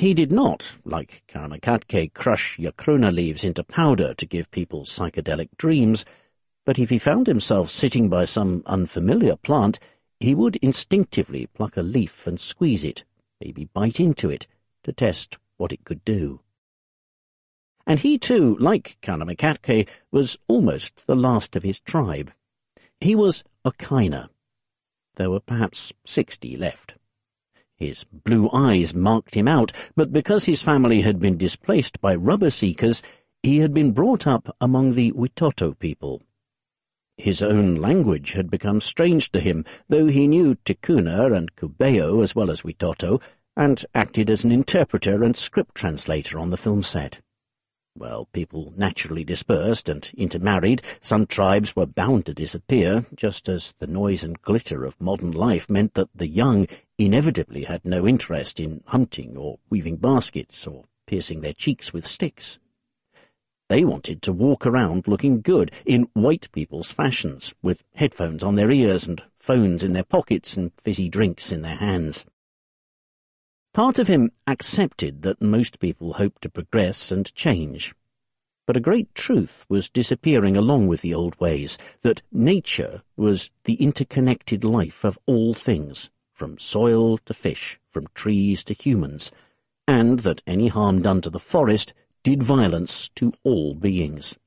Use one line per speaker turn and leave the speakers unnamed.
He did not, like Karamakatke, crush yacruna leaves into powder to give people psychedelic dreams, but if he found himself sitting by some unfamiliar plant, he would instinctively pluck a leaf and squeeze it, maybe bite into it, to test what it could do. And he too, like Karamakatke, was almost the last of his tribe. He was a Kaina. There were perhaps 60 left. His blue eyes marked him out, but because his family had been displaced by rubber seekers, he had been brought up among the Witoto people. His own language had become strange to him, though he knew Tikuna and Kubeo as well as Witoto, and acted as an interpreter and script translator on the film set. Well, people naturally dispersed and intermarried. Some tribes were bound to disappear, just as the noise and glitter of modern life meant that the young inevitably had no interest in hunting or weaving baskets or piercing their cheeks with sticks. They wanted to walk around looking good in white people's fashions, with headphones on their ears and phones in their pockets and fizzy drinks in their hands. Part of him accepted that most people hoped to progress and change. But a great truth was disappearing along with the old ways, that nature was the interconnected life of all things, from soil to fish, from trees to humans, and that any harm done to the forest did violence to all beings.